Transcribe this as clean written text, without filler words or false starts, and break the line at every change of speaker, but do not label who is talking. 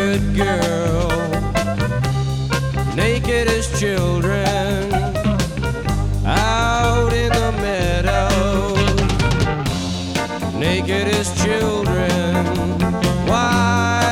barefoot girl, naked as children, out in the meadow, naked as children. Why